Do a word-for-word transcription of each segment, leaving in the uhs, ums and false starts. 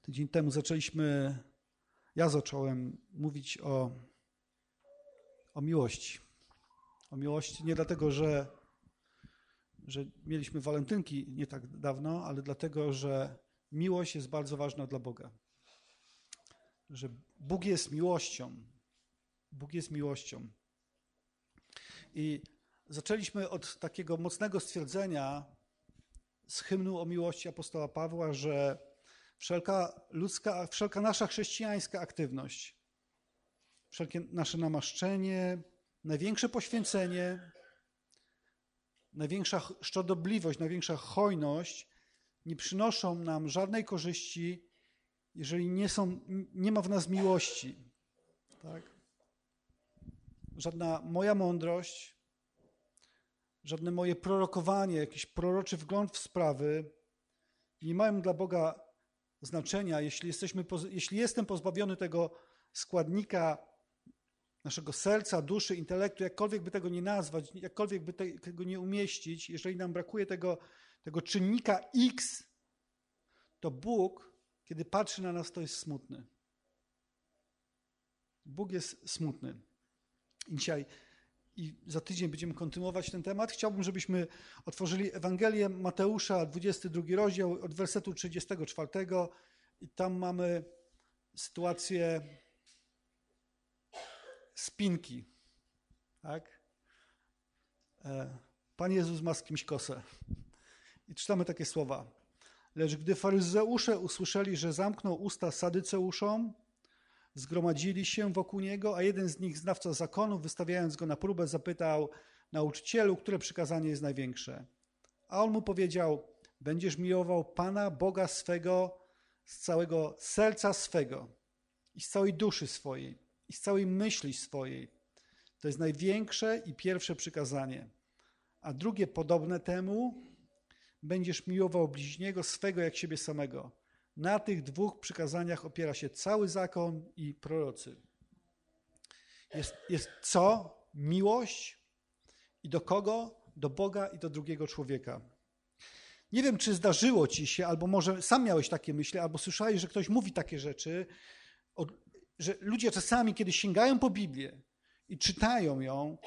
Tydzień temu zaczęliśmy, ja zacząłem mówić o, o miłości. O miłości nie dlatego, że, że mieliśmy walentynki nie tak dawno, ale dlatego, że miłość jest bardzo ważna dla Boga. Że Bóg jest miłością. Bóg jest miłością. I zaczęliśmy od takiego mocnego stwierdzenia z hymnu o miłości apostoła Pawła, że wszelka ludzka, wszelka nasza chrześcijańska aktywność, wszelkie nasze namaszczenie, największe poświęcenie, największa szczodrobliwość, największa hojność nie przynoszą nam żadnej korzyści, jeżeli nie, są, nie ma w nas miłości. Tak? Żadna moja mądrość, żadne moje prorokowanie, jakiś proroczy wgląd w sprawy nie mają dla Boga znaczenia, jeśli, jesteśmy, jeśli jestem pozbawiony tego składnika naszego serca, duszy, intelektu, jakkolwiek by tego nie nazwać, jakkolwiek by tego nie umieścić, jeżeli nam brakuje tego, tego czynnika X, to Bóg, kiedy patrzy na nas, to jest smutny. Bóg jest smutny. I dzisiaj i za tydzień będziemy kontynuować ten temat. Chciałbym, żebyśmy otworzyli Ewangelię Mateusza, dwudziesty drugi rozdział, od wersetu trzydziestego czwartego. I tam mamy sytuację spinki. Tak? Pan Jezus ma z kimś kosę. I czytamy takie słowa. Lecz gdy faryzeusze usłyszeli, że zamknął usta sadyceuszom, zgromadzili się wokół niego, a jeden z nich, znawca zakonu, wystawiając go na próbę, zapytał: nauczycielu, które przykazanie jest największe? A on mu powiedział: będziesz miłował Pana, Boga swego, z całego serca swego i z całej duszy swojej i z całej myśli swojej. To jest największe i pierwsze przykazanie. A drugie podobne temu: będziesz miłował bliźniego swego jak siebie samego. Na tych dwóch przykazaniach opiera się cały zakon i prorocy. Jest, jest co? Miłość. I do kogo? Do Boga i do drugiego człowieka. Nie wiem, czy zdarzyło ci się, albo może sam miałeś takie myśli, albo słyszałeś, że ktoś mówi takie rzeczy, że ludzie czasami, kiedy sięgają po Biblię i czytają ją,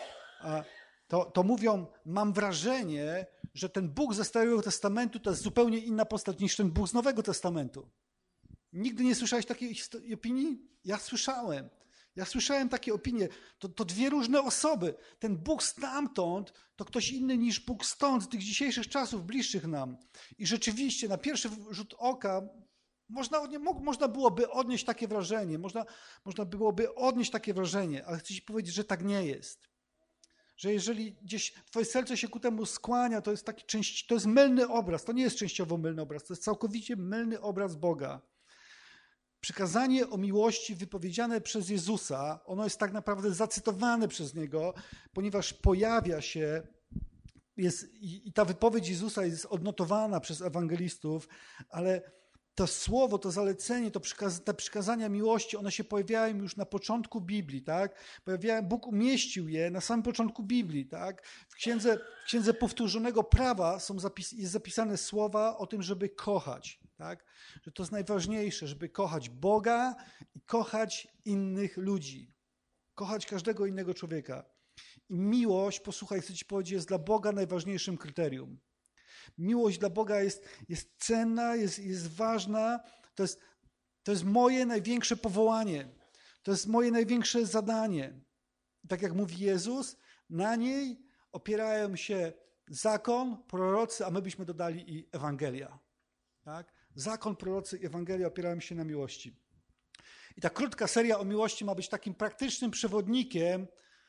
to, to mówią: mam wrażenie, że ten Bóg ze Starego Testamentu to jest zupełnie inna postać niż ten Bóg z Nowego Testamentu. Nigdy nie słyszałeś takiej opinii? Ja słyszałem. Ja słyszałem takie opinie. To, to dwie różne osoby. Ten Bóg stamtąd to ktoś inny niż Bóg stąd, z tych dzisiejszych czasów, bliższych nam. I rzeczywiście na pierwszy rzut oka można, można byłoby odnieść takie wrażenie, można, można byłoby odnieść takie wrażenie, ale chcę ci powiedzieć, że tak nie jest. Że jeżeli gdzieś twoje serce się ku temu skłania, to jest taki część, to jest mylny obraz, to nie jest częściowo mylny obraz, to jest całkowicie mylny obraz Boga. Przykazanie o miłości wypowiedziane przez Jezusa, ono jest tak naprawdę zacytowane przez Niego, ponieważ pojawia się jest, i, i ta wypowiedź Jezusa jest odnotowana przez ewangelistów, ale to słowo, to zalecenie, to przykaz, te przykazania miłości, one się pojawiają już na początku Biblii, tak? Pojawiają, Bóg umieścił je na samym początku Biblii, tak? W księdze, w księdze powtórzonego prawa są zapis, jest zapisane słowa o tym, żeby kochać, tak? Że to jest najważniejsze, żeby kochać Boga i kochać innych ludzi. Kochać każdego innego człowieka. I miłość, posłuchaj, chcę ci powiedzieć, jest dla Boga najważniejszym kryterium. Miłość dla Boga jest, jest cenna, jest, jest ważna. To jest, to jest moje największe powołanie. To jest moje największe zadanie. Tak jak mówi Jezus, na niej opierają się zakon, prorocy, a my byśmy dodali i Ewangelia. Tak? Zakon, prorocy i Ewangelia opierają się na miłości. I ta krótka seria o miłości ma być takim praktycznym przewodnikiem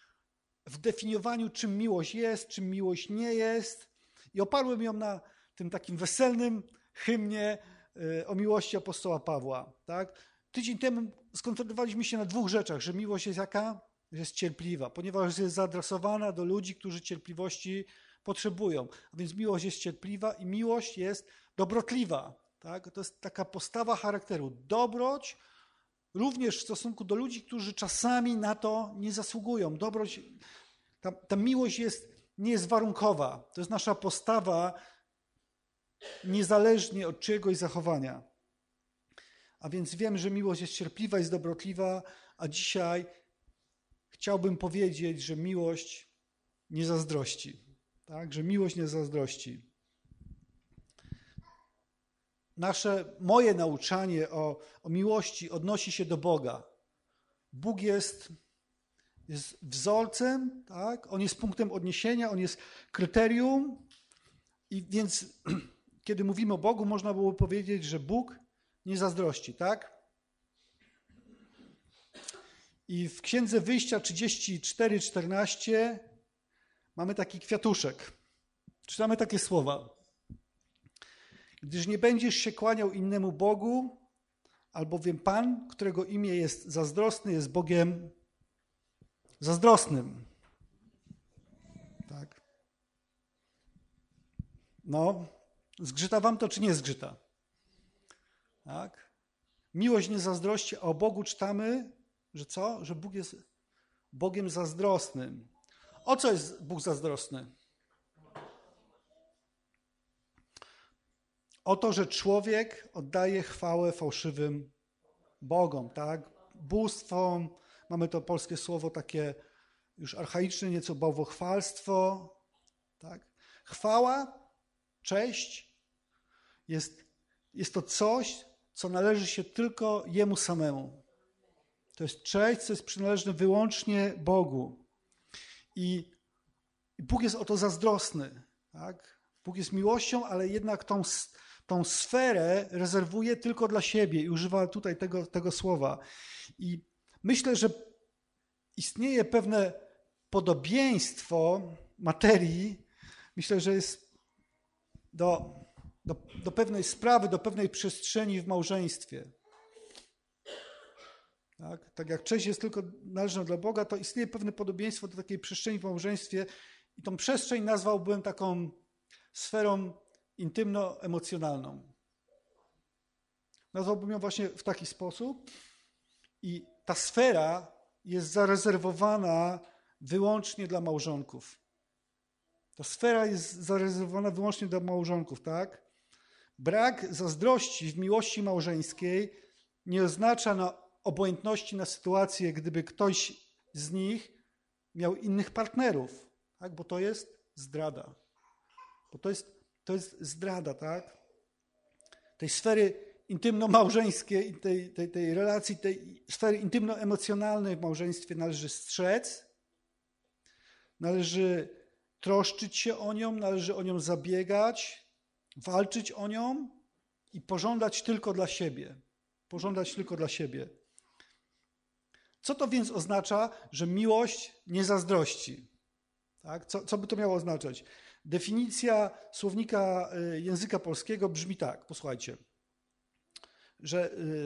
w definiowaniu, czym miłość jest, czym miłość nie jest. I oparłem ją na tym takim weselnym hymnie o miłości apostoła Pawła. Tak? Tydzień temu skoncentrowaliśmy się na dwóch rzeczach, że miłość jest jaka? Jest cierpliwa, ponieważ jest zaadresowana do ludzi, którzy cierpliwości potrzebują. A więc miłość jest cierpliwa i miłość jest dobrotliwa. Tak? To jest taka postawa charakteru. Dobroć również w stosunku do ludzi, którzy czasami na to nie zasługują. Dobroć, ta, ta miłość jest nie jest warunkowa. To jest nasza postawa niezależnie od czyjegoś zachowania. a więc wiem, że miłość jest cierpliwa, jest dobrotliwa, a dzisiaj chciałbym powiedzieć, że miłość nie zazdrości. Tak? Że miłość nie zazdrości. Nasze, moje nauczanie o, o miłości odnosi się do Boga. Bóg jest, jest wzorcem, tak? On jest punktem odniesienia, On jest kryterium i więc kiedy mówimy o Bogu, można było powiedzieć, że Bóg nie zazdrości, tak? I w Księdze Wyjścia trzydzieści cztery czternaście mamy taki kwiatuszek. Czytamy takie słowa. Gdyż nie będziesz się kłaniał innemu Bogu, albowiem Pan, którego imię jest zazdrosny, jest Bogiem zazdrosnym. Tak. No, zgrzyta wam to, czy nie zgrzyta? Tak. Miłość nie zazdrości, a o Bogu czytamy, że co? Że Bóg jest Bogiem zazdrosnym. O co jest Bóg zazdrosny? O to, że człowiek oddaje chwałę fałszywym bogom, tak? Bóstwom, mamy to polskie słowo takie już archaiczne, nieco bałwochwalstwo, tak? Chwała, cześć jest, jest to coś, co należy się tylko Jemu samemu. To jest cześć, co jest przynależne wyłącznie Bogu. I Bóg jest o to zazdrosny, tak? Bóg jest miłością, ale jednak tą, tą sferę rezerwuje tylko dla siebie i używa tutaj tego, tego słowa. I myślę, że istnieje pewne podobieństwo materii, myślę, że jest do, do, do pewnej sprawy, do pewnej przestrzeni w małżeństwie. Tak? Tak jak cześć jest tylko należna dla Boga, to istnieje pewne podobieństwo do takiej przestrzeni w małżeństwie i tą przestrzeń nazwałbym taką sferą intymno-emocjonalną. Nazwałbym ją właśnie w taki sposób i ta sfera jest zarezerwowana wyłącznie dla małżonków. Ta sfera jest zarezerwowana wyłącznie dla małżonków, tak? Brak zazdrości w miłości małżeńskiej nie oznacza na obojętności na sytuację, gdyby ktoś z nich miał innych partnerów, tak? Bo to jest zdrada. Bo to jest, to jest zdrada, tak? Tej sfery intymno-małżeńskiej, tej, tej, tej relacji, tej sfery intymno-emocjonalnej w małżeństwie należy strzec, należy troszczyć się o nią, należy o nią zabiegać, walczyć o nią i pożądać tylko dla siebie. Pożądać tylko dla siebie. Co to więc oznacza, że miłość nie zazdrości? Tak? Co, co by to miało oznaczać? Definicja słownika języka polskiego brzmi tak, posłuchajcie, że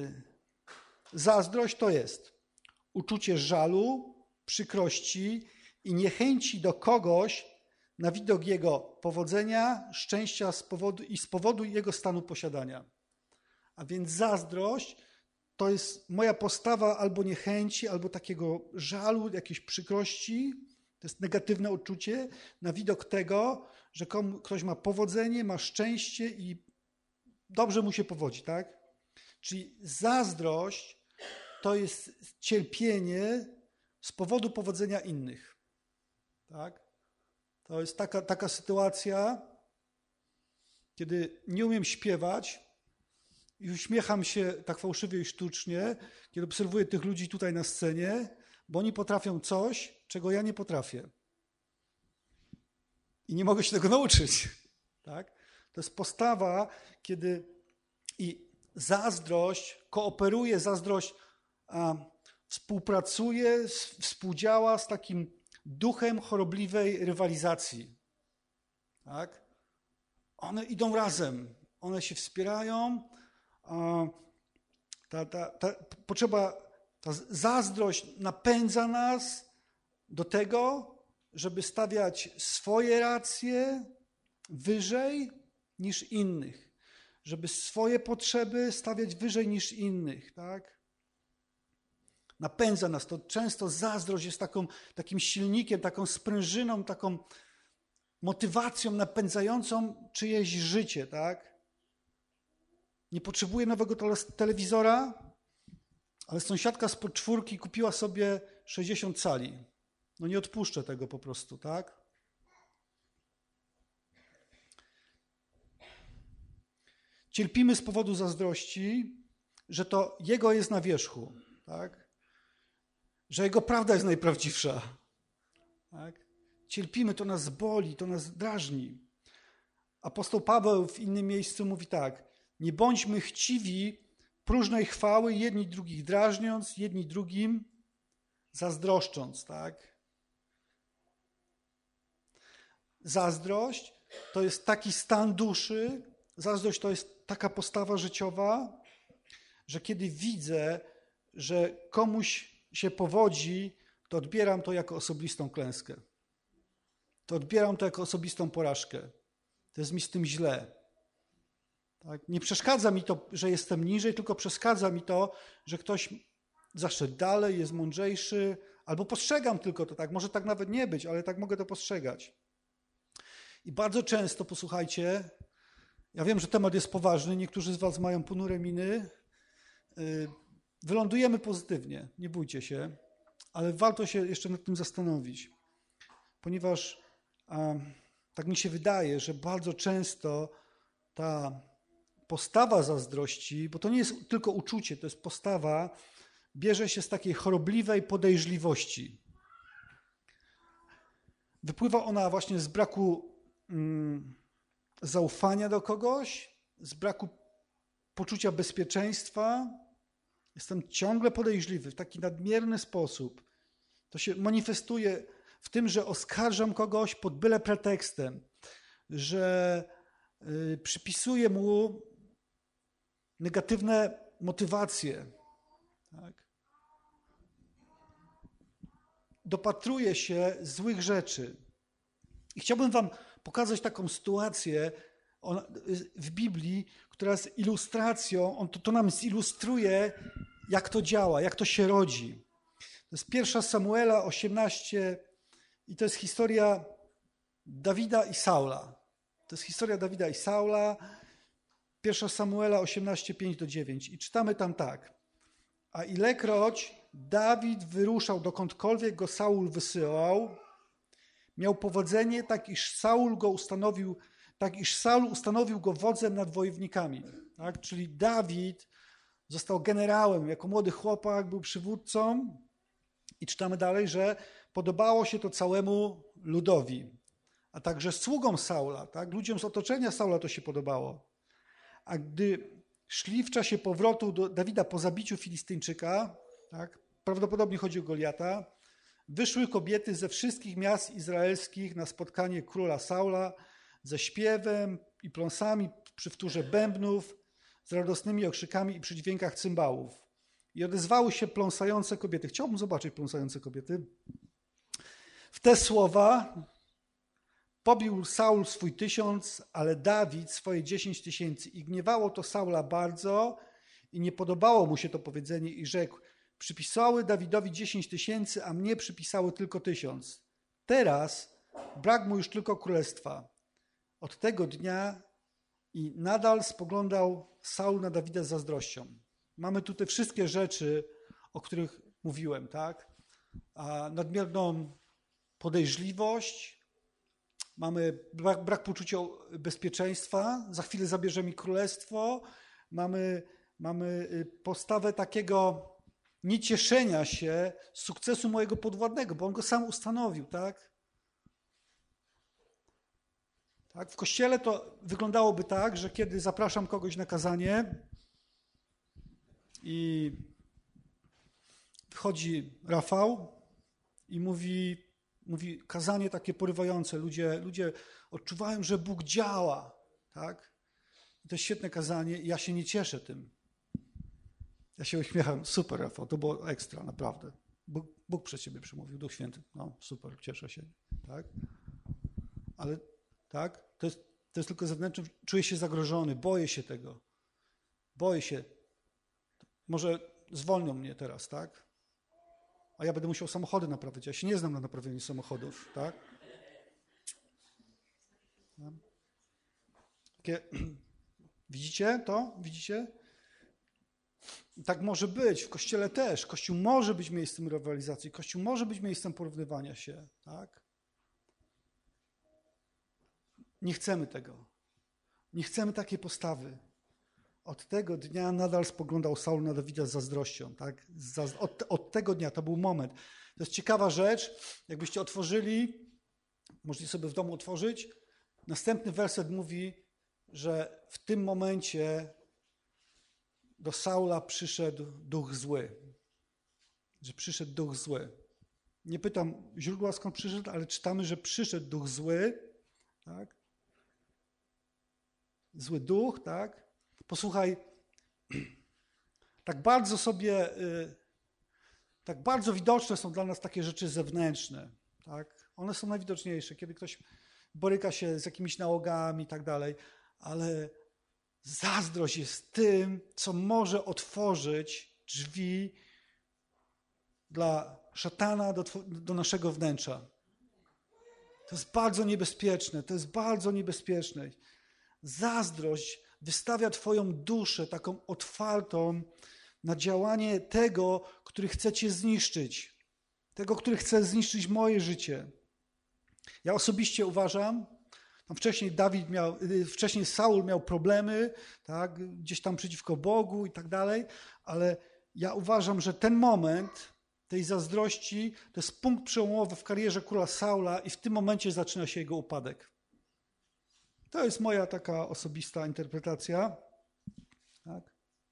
zazdrość to jest uczucie żalu, przykrości i niechęci do kogoś na widok jego powodzenia, szczęścia z powodu, i z powodu jego stanu posiadania. A więc zazdrość to jest moja postawa albo niechęci, albo takiego żalu, jakiejś przykrości. To jest negatywne uczucie na widok tego, że komu, ktoś ma powodzenie, ma szczęście i dobrze mu się powodzi, tak? Czyli zazdrość to jest cierpienie z powodu powodzenia innych, tak? To jest taka, taka sytuacja, kiedy nie umiem śpiewać i uśmiecham się tak fałszywie i sztucznie, kiedy obserwuję tych ludzi tutaj na scenie, bo oni potrafią coś, czego ja nie potrafię. I nie mogę się tego nauczyć. Tak? To jest postawa, kiedy i zazdrość kooperuje, zazdrość a, współpracuje, współdziała z takim duchem chorobliwej rywalizacji. Tak? One idą razem, one się wspierają. A, ta, ta, ta potrzeba, ta zazdrość napędza nas do tego, żeby stawiać swoje racje wyżej niż innych. Żeby swoje potrzeby stawiać wyżej niż innych, tak? Napędza nas to. Często zazdrość jest taką, takim silnikiem, taką sprężyną, taką motywacją napędzającą czyjeś życie, tak? nie potrzebuję nowego tele- telewizora, ale sąsiadka z podczwórki kupiła sobie sześćdziesiąt cali. No nie odpuszczę tego po prostu, tak? Cierpimy z powodu zazdrości, że to jego jest na wierzchu, tak? Że jego prawda jest najprawdziwsza. Tak? Cierpimy, to nas boli, to nas drażni. Apostoł Paweł w innym miejscu mówi tak: nie bądźmy chciwi próżnej chwały, jedni drugich drażniąc, jedni drugim zazdroszcząc. Tak? Zazdrość to jest taki stan duszy, zazdrość to jest taka postawa życiowa, że kiedy widzę, że komuś się powodzi, to odbieram to jako osobistą klęskę. To odbieram to jako osobistą porażkę. To jest mi z tym źle. Tak? Nie przeszkadza mi to, że jestem niżej, tylko przeszkadza mi to, że ktoś zaszedł dalej, jest mądrzejszy, albo postrzegam tylko to tak. Może tak nawet nie być, ale tak mogę to postrzegać. I bardzo często, posłuchajcie, ja wiem, że temat jest poważny, niektórzy z was mają ponure miny, wylądujemy pozytywnie, nie bójcie się, ale warto się jeszcze nad tym zastanowić, ponieważ a, tak mi się wydaje, że bardzo często ta postawa zazdrości, bo to nie jest tylko uczucie, to jest postawa, bierze się z takiej chorobliwej podejrzliwości. Wypływa ona właśnie z braku mm, zaufania do kogoś, z braku poczucia bezpieczeństwa. Jestem ciągle podejrzliwy w taki nadmierny sposób. To się manifestuje w tym, że oskarżam kogoś pod byle pretekstem, że y, przypisuję mu negatywne motywacje. Tak? Dopatruję się złych rzeczy. I chciałbym wam pokazać taką sytuację w Biblii, która jest ilustracją, on to, to nam zilustruje, jak to działa, jak to się rodzi. To jest pierwsza Samuela osiemnaście i to jest historia Dawida i Saula. To jest historia Dawida i Saula, pierwsza Samuela osiemnaście, pięć do dziewięć. I czytamy tam tak. A ilekroć Dawid wyruszał dokądkolwiek go Saul wysyłał, miał powodzenie, tak iż Saul go ustanowił, tak iż Saul ustanowił go wodzem nad wojownikami. Tak? Czyli Dawid został generałem, jako młody chłopak był przywódcą i czytamy dalej, że podobało się to całemu ludowi, a także sługom Saula, tak? Ludziom z otoczenia Saula to się podobało. A gdy szli w czasie powrotu do Dawida po zabiciu Filistyńczyka, tak? Prawdopodobnie chodzi o Goliata, wyszły kobiety ze wszystkich miast izraelskich na spotkanie króla Saula ze śpiewem i pląsami przy wtórze bębnów, z radosnymi okrzykami i przy dźwiękach cymbałów. I odezwały się pląsające kobiety. Chciałbym zobaczyć pląsające kobiety. W te słowa pobił Saul swój tysiąc, ale Dawid swoje dziesięć tysięcy. I gniewało to Saula bardzo i nie podobało mu się to powiedzenie i rzekł: przypisały Dawidowi dziesięć tysięcy, a mnie przypisały tylko tysiąc. Teraz brak mu już tylko królestwa. Od tego dnia i nadal spoglądał Saul na Dawida z zazdrością. Mamy tu te wszystkie rzeczy, o których mówiłem, tak? A nadmierną podejrzliwość, mamy brak, brak poczucia bezpieczeństwa, za chwilę zabierze mi królestwo, mamy, mamy postawę takiego niecieszenia się z sukcesu mojego podwładnego, bo on go sam ustanowił, tak? Tak? W kościele to wyglądałoby tak, że kiedy zapraszam kogoś na kazanie i wchodzi Rafał i mówi, mówi kazanie takie porywające, ludzie, ludzie odczuwają, że Bóg działa, tak? I to jest świetne kazanie i ja się nie cieszę tym. Ja się uśmiecham, super Rafał, to było ekstra, naprawdę. Bóg, Bóg przez ciebie przemówił, Duch Święty, no super, cieszę się, tak? Ale tak, to jest, to jest tylko zewnętrzne, czuję się zagrożony, boję się tego, boję się. Może zwolnią mnie teraz, tak? A ja będę musiał samochody naprawiać, ja się nie znam na naprawieniu samochodów, tak? Takie Widzicie to? Widzicie? Tak może być, w Kościele też. Kościół może być miejscem rywalizacji, Kościół może być miejscem porównywania się, tak? Nie chcemy tego. Nie chcemy takiej postawy. Od tego dnia nadal spoglądał Saul na Dawida z zazdrością, tak? Od, od tego dnia, to był moment. To jest ciekawa rzecz, jakbyście otworzyli, możecie sobie w domu otworzyć, następny werset mówi, że w tym momencie do Saula przyszedł duch zły. Że przyszedł duch zły. Nie pytam źródła, skąd przyszedł, ale czytamy, że przyszedł duch zły. Tak? Zły duch, tak? Posłuchaj, tak bardzo sobie, tak bardzo widoczne są dla nas takie rzeczy zewnętrzne. Tak? One są najwidoczniejsze, kiedy ktoś boryka się z jakimiś nałogami i tak dalej, ale zazdrość jest tym, co może otworzyć drzwi dla szatana do, do naszego wnętrza. To jest bardzo niebezpieczne, to jest bardzo niebezpieczne. Zazdrość wystawia twoją duszę taką otwartą na działanie tego, który chce cię zniszczyć. Tego, który chce zniszczyć moje życie. Ja osobiście uważam, tam wcześniej Dawid miał, wcześniej Saul miał problemy, tak, gdzieś tam przeciwko Bogu i tak dalej, ale ja uważam, że ten moment tej zazdrości to jest punkt przełomowy w karierze króla Saula i w tym momencie zaczyna się jego upadek. To jest moja taka osobista interpretacja. Tak.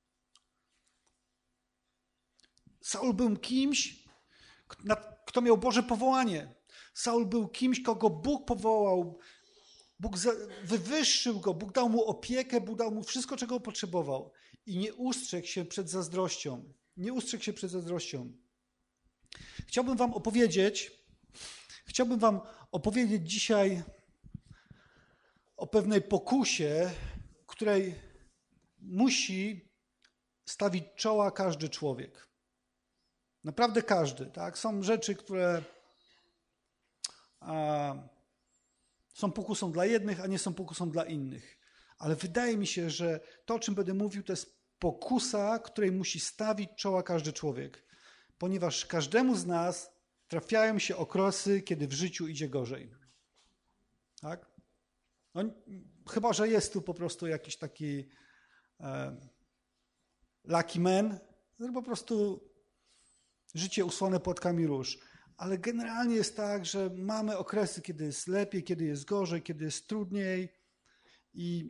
Saul był kimś, kto miał Boże powołanie. Saul był kimś, kogo Bóg powołał. Bóg wywyższył go, Bóg dał mu opiekę, Bóg dał mu wszystko, czego potrzebował. I nie ustrzegł się przed zazdrością. Nie ustrzegł się przed zazdrością. Chciałbym wam opowiedzieć, chciałbym wam opowiedzieć dzisiaj o pewnej pokusie, której musi stawić czoła każdy człowiek. Naprawdę każdy. Tak? Są rzeczy, które a, są pokusą dla jednych, a nie są pokusą dla innych. Ale wydaje mi się, że to, o czym będę mówił, to jest pokusa, której musi stawić czoła każdy człowiek. Ponieważ każdemu z nas trafiają się okresy, kiedy w życiu idzie gorzej. Tak? No, chyba że jest tu po prostu jakiś taki e, lucky man, który po prostu życie usłane płatkami róż. Ale generalnie jest tak, że mamy okresy, kiedy jest lepiej, kiedy jest gorzej, kiedy jest trudniej. I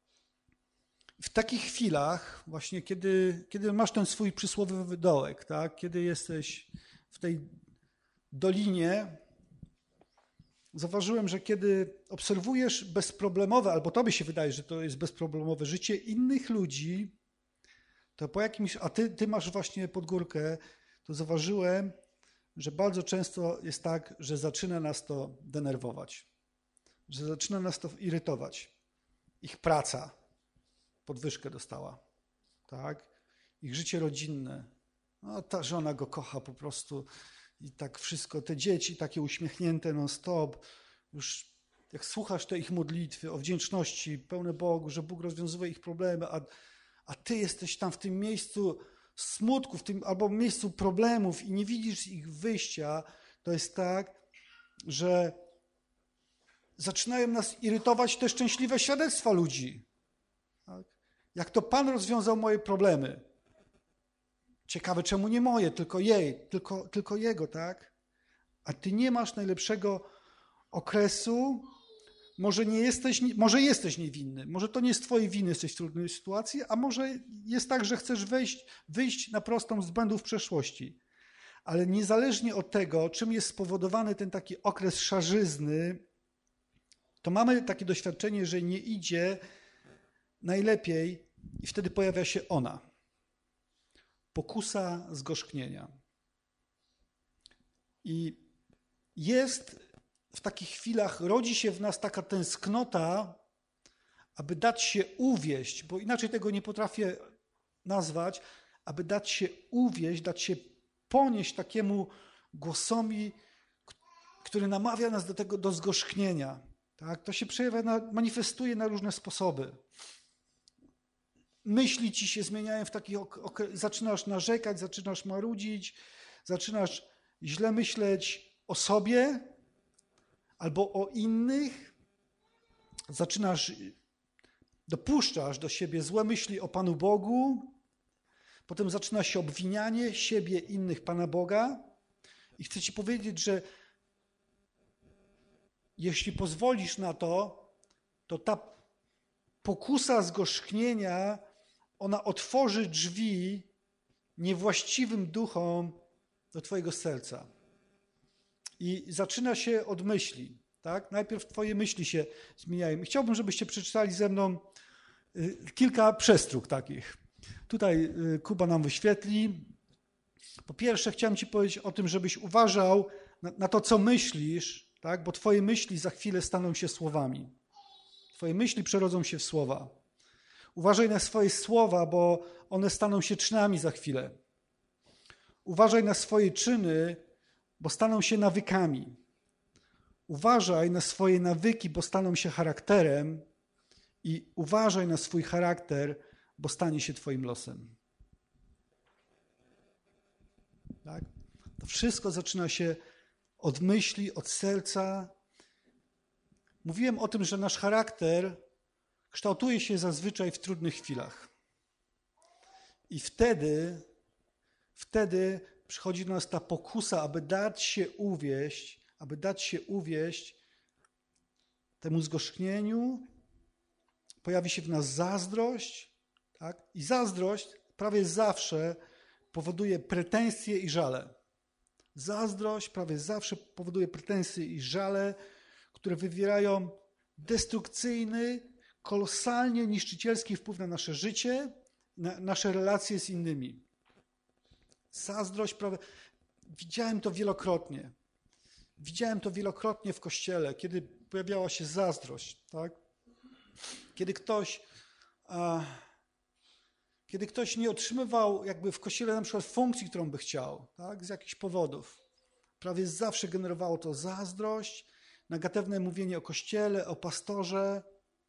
w takich chwilach, właśnie kiedy, kiedy masz ten swój przysłowiowy dołek, tak? Kiedy jesteś w tej dolinie, zauważyłem, że kiedy obserwujesz bezproblemowe, albo tobie się wydaje, że to jest bezproblemowe życie innych ludzi, to po jakimś, a ty, ty masz właśnie pod górkę, to zauważyłem, że bardzo często jest tak, że zaczyna nas to denerwować, że zaczyna nas to irytować. Ich praca podwyżkę dostała, tak? Ich życie rodzinne, no, ta żona go kocha po prostu i tak wszystko, te dzieci takie uśmiechnięte non stop, już jak słuchasz te ich modlitwy o wdzięczności, pełne Bogu, że Bóg rozwiązuje ich problemy, a, a ty jesteś tam w tym miejscu smutku, w tym, albo miejscu problemów i nie widzisz ich wyjścia, to jest tak, że zaczynają nas irytować te szczęśliwe świadectwa ludzi. Tak? Jak to Pan rozwiązał moje problemy. Ciekawe, czemu nie moje, tylko jej, tylko, tylko jego, tak? A ty nie masz najlepszego okresu, może nie jesteś, może jesteś niewinny, może to nie z twojej winy jesteś w trudnej sytuacji, a może jest tak, że chcesz wejść, wyjść na prostą z błędów przeszłości. Ale niezależnie od tego, czym jest spowodowany ten taki okres szarzyzny, to mamy takie doświadczenie, że nie idzie najlepiej i wtedy pojawia się ona. Pokusa zgorzknienia. I jest w takich chwilach, rodzi się w nas taka tęsknota, aby dać się uwieść, bo inaczej tego nie potrafię nazwać, aby dać się uwieść, dać się ponieść takiemu głosowi, który namawia nas do tego, do zgorzknienia. Tak? To się przejawia, na, manifestuje na różne sposoby. myśli ci się zmieniają w takich okresach, zaczynasz narzekać, zaczynasz marudzić, zaczynasz źle myśleć o sobie albo o innych, zaczynasz, dopuszczasz do siebie złe myśli o Panu Bogu, potem zaczyna się obwinianie siebie, innych, Pana Boga i chcę ci powiedzieć, że jeśli pozwolisz na to, to ta pokusa zgorzknienia, ona otworzy drzwi niewłaściwym duchom do twojego serca. I zaczyna się od myśli. Tak? Najpierw twoje myśli się zmieniają. I chciałbym, żebyście przeczytali ze mną kilka przestróg takich. Tutaj Kuba nam wyświetli. Po pierwsze, chciałem ci powiedzieć o tym, żebyś uważał na, na to, co myślisz, tak? Bo twoje myśli za chwilę staną się słowami. Twoje myśli przerodzą się w słowa. Uważaj na swoje słowa, bo one staną się czynami za chwilę. Uważaj na swoje czyny, bo staną się nawykami. Uważaj na swoje nawyki, bo staną się charakterem i uważaj na swój charakter, bo stanie się twoim losem. Tak? To wszystko zaczyna się od myśli, od serca. Mówiłem o tym, że nasz charakter kształtuje się zazwyczaj w trudnych chwilach. I wtedy, wtedy przychodzi do nas ta pokusa, aby dać się uwieść, aby dać się uwieść temu zgorzknieniu. Pojawi się w nas zazdrość. Tak? I zazdrość prawie zawsze powoduje pretensje i żale. Zazdrość prawie zawsze powoduje pretensje i żale, które wywierają destrukcyjny, kolosalnie niszczycielski wpływ na nasze życie, na nasze relacje z innymi. Zazdrość prawie... Widziałem to wielokrotnie. Widziałem to wielokrotnie w Kościele, kiedy pojawiała się zazdrość. Tak? Kiedy ktoś... A... Kiedy ktoś nie otrzymywał jakby w Kościele na przykład funkcji, którą by chciał, tak, z jakichś powodów, prawie zawsze generowało to zazdrość, negatywne mówienie o Kościele, o pastorze,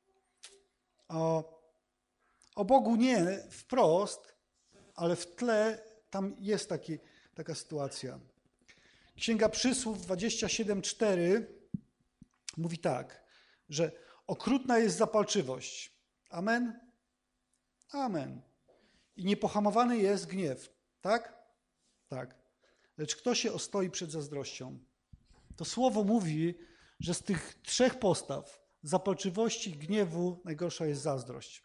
o, o Bogu nie wprost, ale w tle tam jest taki, taka sytuacja. Księga Przysłów dwadzieścia siedem cztery mówi tak, że okrutna jest zapalczywość. Amen? Amen. I niepohamowany jest gniew. Tak? Tak. Lecz kto się ostoi przed zazdrością? To słowo mówi, że z tych trzech postaw, zapalczywości, gniewu, najgorsza jest zazdrość.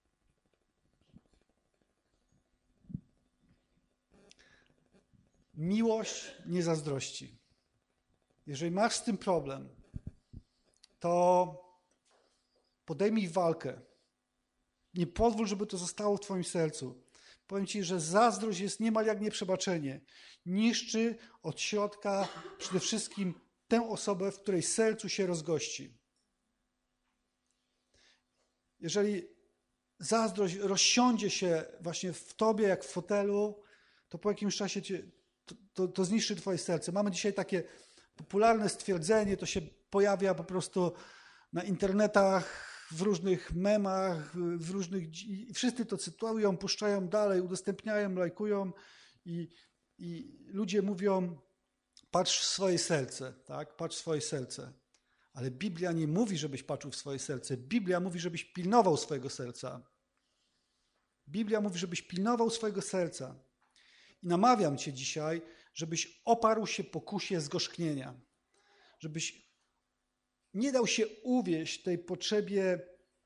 Miłość nie zazdrości. Jeżeli masz z tym problem, to podejmij walkę. Nie pozwól, żeby to zostało w twoim sercu. Powiem ci, że zazdrość jest niemal jak nieprzebaczenie. Niszczy od środka przede wszystkim tę osobę, w której sercu się rozgości. Jeżeli zazdrość rozsiądzie się właśnie w tobie jak w fotelu, to po jakimś czasie cię, to, to, to zniszczy twoje serce. Mamy dzisiaj takie popularne stwierdzenie, to się pojawia po prostu na internetach, w różnych memach, w różnych... Wszyscy to cytują, puszczają dalej, udostępniają, lajkują i, i ludzie mówią, patrz w swoje serce, tak? Patrz w swoje serce. Ale Biblia nie mówi, żebyś patrzył w swoje serce. Biblia mówi, żebyś pilnował swojego serca. Biblia mówi, żebyś pilnował swojego serca. I namawiam cię dzisiaj, żebyś oparł się pokusie zgorzknienia. Żebyś nie dał się uwieść tej potrzebie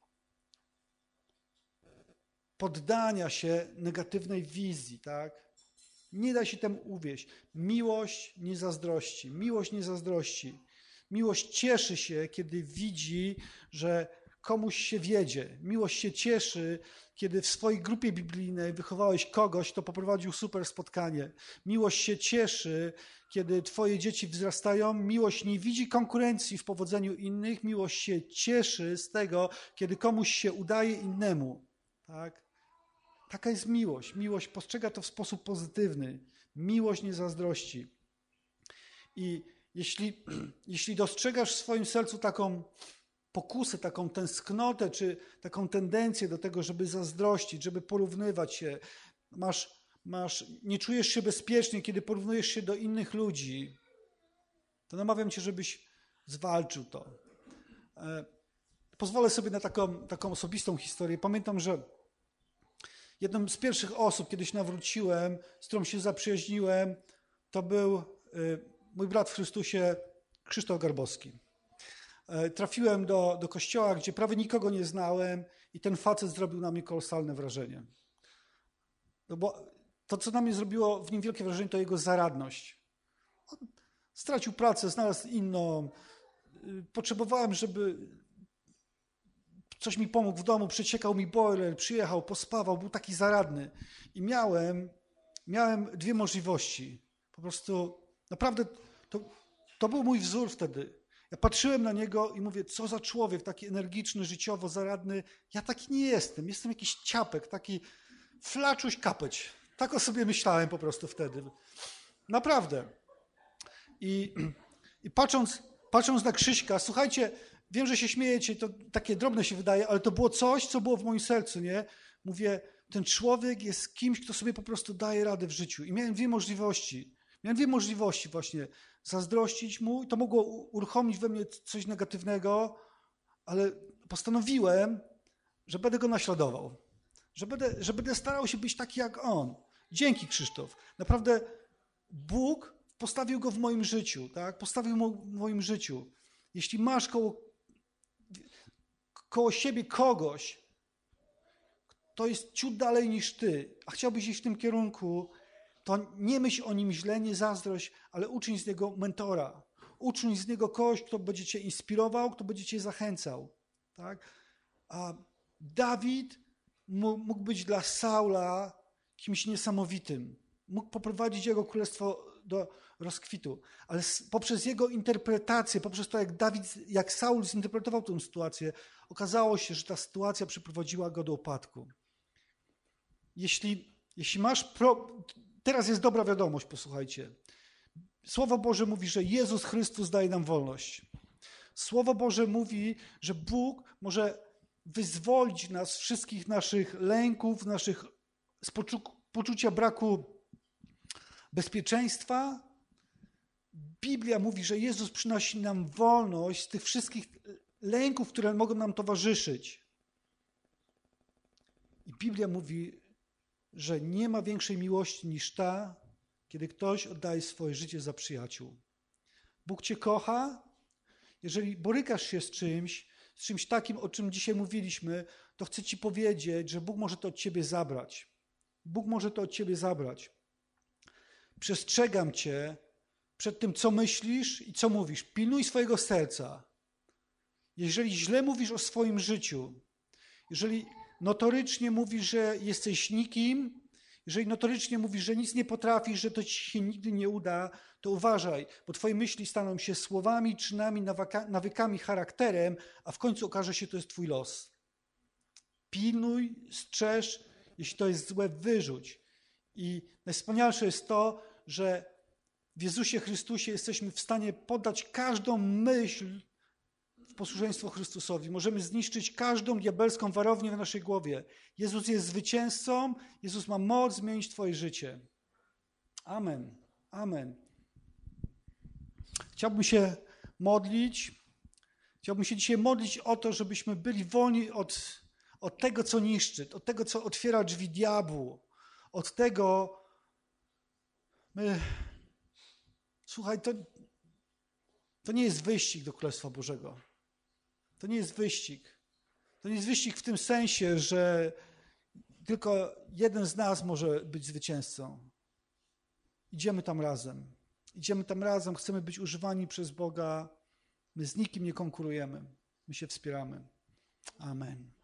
poddania się negatywnej wizji, tak? Nie da się temu uwieść. Miłość nie zazdrości. Miłość nie zazdrości. Miłość cieszy się, kiedy widzi, że komuś się wiedzie. Miłość się cieszy, kiedy w swojej grupie biblijnej wychowałeś kogoś, kto poprowadził super spotkanie. Miłość się cieszy, kiedy twoje dzieci wzrastają. Miłość nie widzi konkurencji w powodzeniu innych. Miłość się cieszy z tego, kiedy komuś się udaje innemu. Tak? Taka jest miłość. Miłość postrzega to w sposób pozytywny. Miłość nie zazdrości. I jeśli, jeśli dostrzegasz w swoim sercu taką pokusę, taką tęsknotę, czy taką tendencję do tego, żeby zazdrościć, żeby porównywać się. Masz, masz, nie czujesz się bezpiecznie, kiedy porównujesz się do innych ludzi. To namawiam cię, żebyś zwalczył to. Pozwolę sobie na taką, taką osobistą historię. Pamiętam, że jedną z pierwszych osób, kiedyś nawróciłem, z którą się zaprzyjaźniłem, to był mój brat w Chrystusie, Krzysztof Garbowski. Trafiłem do, do kościoła, gdzie prawie nikogo nie znałem i ten facet zrobił na mnie kolosalne wrażenie. No bo to, co na mnie zrobiło w nim wielkie wrażenie, to jego zaradność. On stracił pracę, znalazł inną. Potrzebowałem, żeby coś mi pomógł w domu, przeciekał mi boiler, przyjechał, pospawał, był taki zaradny. I miałem, miałem dwie możliwości. Po prostu naprawdę to, to był mój wzór wtedy. Ja patrzyłem na niego i mówię, co za człowiek, taki energiczny, życiowo, zaradny. Ja taki nie jestem. Jestem jakiś ciapek, taki flaczuś kapeć. Tak o sobie myślałem po prostu wtedy. Naprawdę. I, i patrząc, patrząc na Krzyśka, słuchajcie, wiem, że się śmiejecie, to takie drobne się wydaje, ale to było coś, co było w moim sercu, nie? Mówię, ten człowiek jest kimś, kto sobie po prostu daje radę w życiu. I miałem dwie możliwości. Miałem dwie możliwości właśnie. Zazdrościć mu i to mogło uruchomić we mnie coś negatywnego, ale postanowiłem, że będę go naśladował. Że będę, że będę starał się być taki jak on. Dzięki, Krzysztof. Naprawdę Bóg postawił go w moim życiu, tak? Postawił go w moim życiu. Jeśli masz koło, koło siebie kogoś, kto jest ciut dalej niż ty, a chciałbyś iść w tym kierunku, to nie myśl o nim źle, nie zazdrość, ale uczyń z niego mentora. Uczyń z niego kogoś, kto będzie cię inspirował, kto będzie cię zachęcał. Tak? A Dawid mógł być dla Saula kimś niesamowitym. Mógł poprowadzić jego królestwo do rozkwitu. Ale poprzez jego interpretację, poprzez to, jak Dawid, jak Saul zinterpretował tę sytuację, okazało się, że ta sytuacja przyprowadziła go do upadku. Jeśli, jeśli masz... Pro... Teraz jest dobra wiadomość, posłuchajcie. Słowo Boże mówi, że Jezus Chrystus daje nam wolność. Słowo Boże mówi, że Bóg może wyzwolić nas z wszystkich naszych lęków, naszych z poczu- poczucia braku bezpieczeństwa. Biblia mówi, że Jezus przynosi nam wolność z tych wszystkich lęków, które mogą nam towarzyszyć. I Biblia mówi, że nie ma większej miłości niż ta, kiedy ktoś oddaje swoje życie za przyjaciół. Bóg cię kocha. Jeżeli borykasz się z czymś, z czymś takim, o czym dzisiaj mówiliśmy, to chcę ci powiedzieć, że Bóg może to od ciebie zabrać. Bóg może to od ciebie zabrać. Przestrzegam cię przed tym, co myślisz i co mówisz. Pilnuj swojego serca. Jeżeli źle mówisz o swoim życiu, jeżeli notorycznie mówisz, że jesteś nikim, jeżeli notorycznie mówisz, że nic nie potrafisz, że to ci się nigdy nie uda, to uważaj, bo twoje myśli staną się słowami, czynami, nawykami, charakterem, a w końcu okaże się, że to jest twój los. Pilnuj, strzeż, jeśli to jest złe, wyrzuć. I najwspanialsze jest to, że w Jezusie Chrystusie jesteśmy w stanie poddać każdą myśl w posłuszeństwo Chrystusowi. Możemy zniszczyć każdą diabelską warownię w naszej głowie. Jezus jest zwycięzcą, Jezus ma moc zmienić twoje życie. Amen. Amen. Chciałbym się modlić. Chciałbym się dzisiaj modlić o to, żebyśmy byli wolni od, od tego, co niszczy, od tego, co otwiera drzwi diabłu, od tego... My... Słuchaj, to, to nie jest wyścig do Królestwa Bożego. To nie jest wyścig. To nie jest wyścig w tym sensie, że tylko jeden z nas może być zwycięzcą. Idziemy tam razem. Idziemy tam razem, chcemy być używani przez Boga. My z nikim nie konkurujemy. My się wspieramy. Amen.